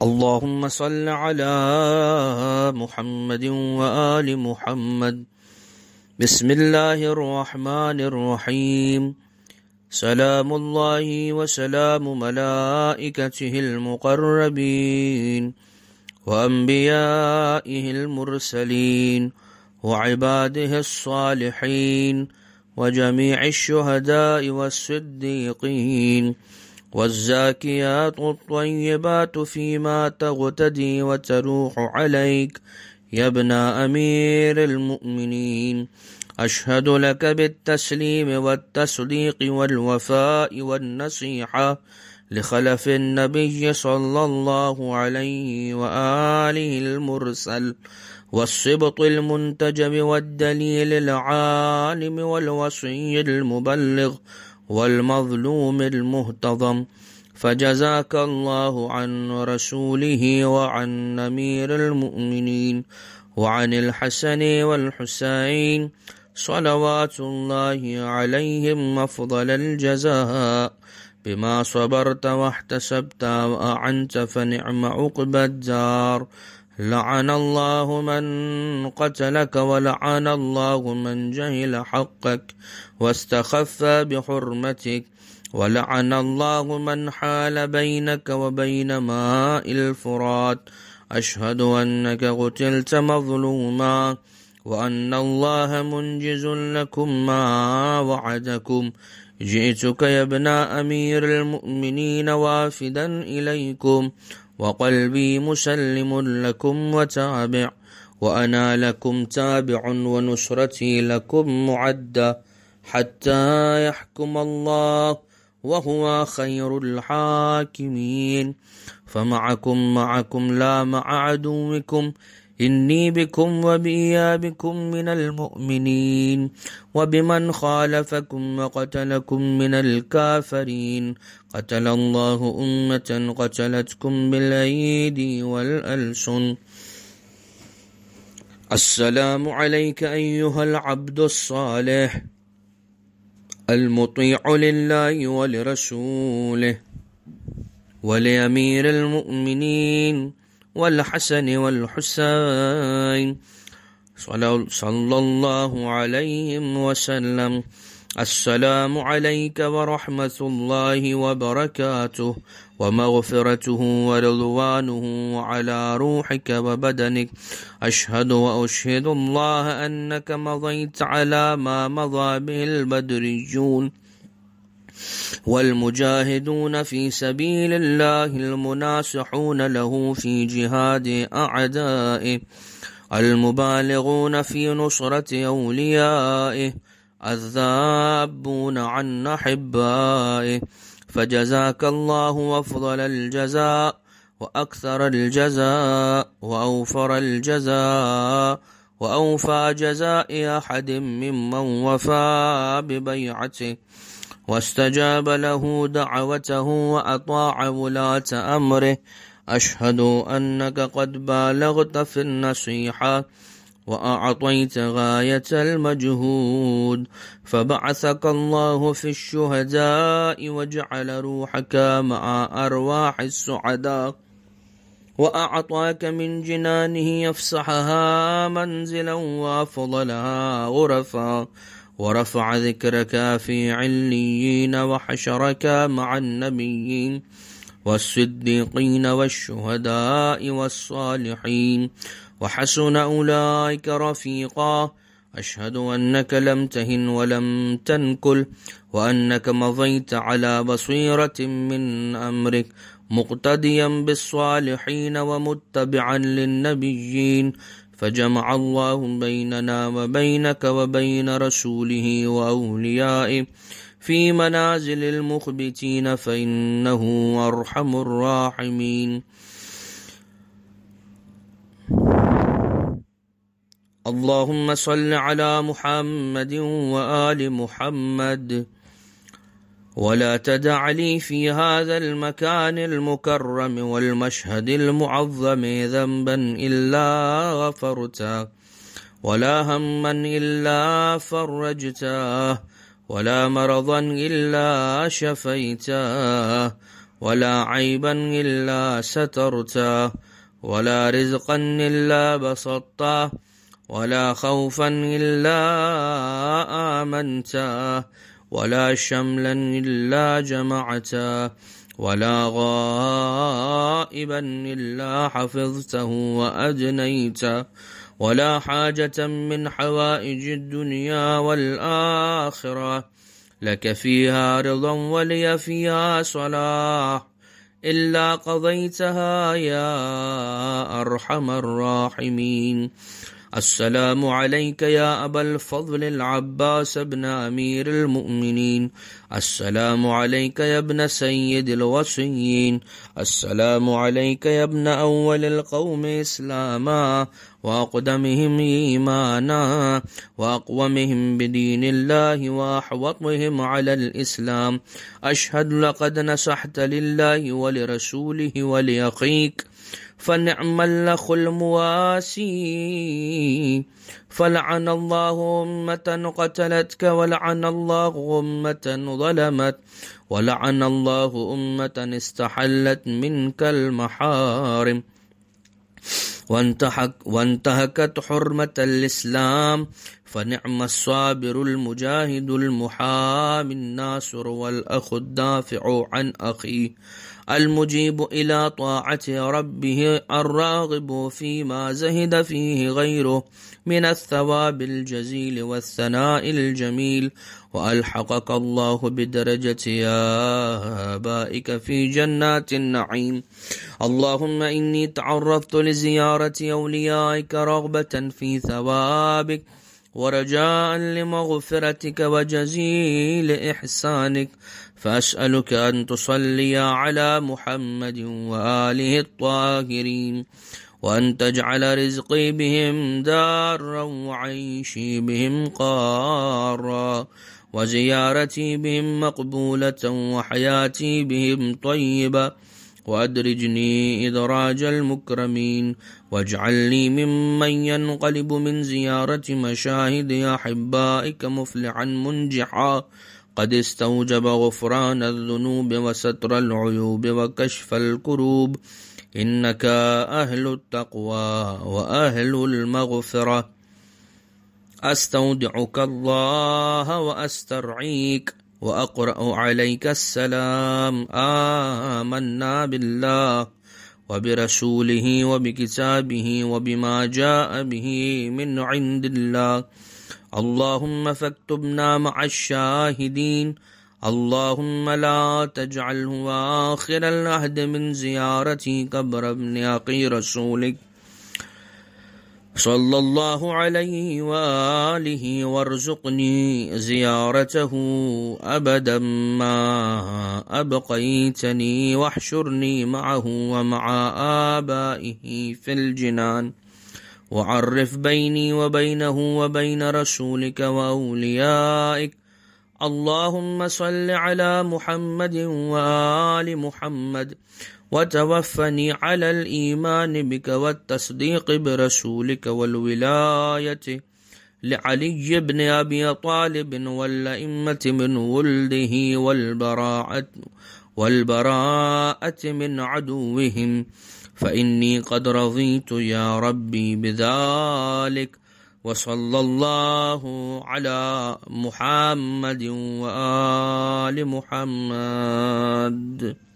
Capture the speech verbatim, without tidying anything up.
اللهم صل على محمد وآل محمد. بسم الله الرحمن الرحيم. سلام الله وسلام ملائكته المقربين وأنبيائه المرسلين وعباده الصالحين وجميع الشهداء والصديقين والزاكيات الطيبات فيما تغتدي وتروح عليك يا ابن أمير المؤمنين. أشهد لك بالتسليم والتصديق والوفاء والنصيحة لخلف النبي صلى الله عليه وآله المرسل والصبط المنتجب والدليل العالم والوصي المبلغ والمظلوم المهتضم. فجزاك الله عن رسوله وعن أمير المؤمنين وعن الحسن والحسين صلوات الله عليهم أفضل الجزاء بما صبرت واحتسبت وأعنت، فنعم عقبى الدار. لعن الله من قتلك ولعن الله من جهل حقك واستخف بحرمتك، ولعن الله من حال بينك وبين ماء الفرات. أشهد أنك قتلت مظلوما وأن الله منجز لكم ما وعدكم. جئتك يا ابن أمير المؤمنين وافدا إليكم وقلبي مسلم لكم وتابع، وأنا لكم تابع ونصرتي لكم معدة حتى يحكم الله وهو خير الحاكمين. فمعكم معكم لا مع عدوكم، إني بكم وبإيابكم من المؤمنين، وبمن خالفكم وقتلكم من الكافرين. قتل الله أمة قتلتكم بالأيدي والألسن. السلام عليك أيها العبد الصالح المطيع لله ولرسوله ولأمير المؤمنين والحسن والحسين صلى الله عليهم وسلم. السلام عليك ورحمة الله وبركاته ومغفرته ورضوانه على روحك وبدنك. أشهد وأشهد الله أنك مضيت على ما مضى به البدريون والمجاهدون في سبيل الله المناصحون له في جهاد أعدائه المبالغون في نصرة أوليائه الذابون عن أحبائه. فجزاك الله أفضل الجزاء وأكثر الجزاء وأوفر الجزاء وأوفى جزاء أحد ممن وفى ببيعته واستجاب له دعوته وأطاع ولاة أمره. أشهد أنك قد بالغت في النصيحة وأعطيت غاية المجهود، فبعثك الله في الشهداء وجعل روحك مع أرواح السعداء، وأعطاك من جنانه يفسحها منزلا وأفضلها غرفا، ورفع ذكرك في عليين وحشرك مع النبيين والصديقين والشهداء والصالحين وحسن أولئك رفيقا. أشهد أنك لم تهن ولم تنكل، وأنك مضيت على بصيرة من أمرك مقتديا بالصالحين ومتبعا للنبيين. فجمع الله بيننا وبينك وبين رسوله وأوليائه في منازل المخبتين، فإنه أرحم الراحمين. اللهم صل على محمد وآل محمد، ولا تدع لي في هذا المكان المكرم والمشهد المعظم ذنبا إلا غفرته، ولا هما إلا فرجته، ولا مرضا إلا شفيته، ولا عيبا إلا سترته، ولا رزقا إلا بسطته، ولا خوفا إلا آمنته، ولا شملا إلا جمعته، ولا غائبا إلا حفظته وأدنيته، ولا حاجة من حوائج الدنيا والآخرة لك فيها رضا ولي فيها صلاح إلا قضيتها يا أرحم الراحمين. السلام عليك يا أبا الفضل العباس بن أمير المؤمنين. السلام عليك يا ابن سيد الوصيين. السلام عليك يا ابن أول القوم إسلاما وأقدمهم إيمانا وأقومهم بدين الله وأحوطهم على الإسلام. أشهد لقد نصحت لله ولرسوله ولأخيك، فنعم الأخ المواسي. فلعن الله أمة قتلتك، ولعن الله أمة ظلمت، ولعن الله أمة استحلت منك المحارم وانتهك وانتهكت حرمة الإسلام. فنعم الصابر المجاهد المحامي الناصر والأخ الدافع عن أخيه المجيب إلى طاعة ربه الراغب فيما زهد فيه غيره من الثواب الجزيل والثناء الجميل. وألحقك الله بدرجة آبائك في جنات النعيم. اللهم إني تعرضت لزيارة أوليائك رغبة في ثوابك ورجاء لمغفرتك وجزيل إحسانك، فأسألك أن تصلي على محمد وآله الطاهرين، وأن تجعل رزقي بهم دارا وعيشي بهم قارا، وزيارتي بهم مقبولة وحياتي بهم طيبة، وأدرجني إدراج المكرمين، واجعلني ممن ينقلب من زيارة مشاهد أحبائك مفلحا منجحا قد استوجب غفران الذنوب وستر العيوب وكشف الكروب، إنك أهل التقوى وأهل المغفرة. أستودعك الله وأسترعيك وأقرأ عليك السلام. آمنا بالله وبرسوله وبكتابه وبما جاء به من عند الله. اللهم فاكتبنا مع الشاهدين. اللهم لا تجعله آخر العهد من زيارتي قبر ابن أخي رسولك صلى الله عليه وآله، وارزقني زيارته أبدا ما أبقيتني، واحشرني معه ومع آبائه في الجنان، وعرف بيني وبينه وبين رسولك وأوليائك. اللهم صل على محمد وآل محمد، وتوفني على الإيمان بك والتصديق برسولك والولاية لعلي بن أبي طالب والأئمة من ولده والبراءة, والبراءة من عدوهم، فإني قد رضيت يا ربي بذلك. وصلى الله على محمد وآل محمد.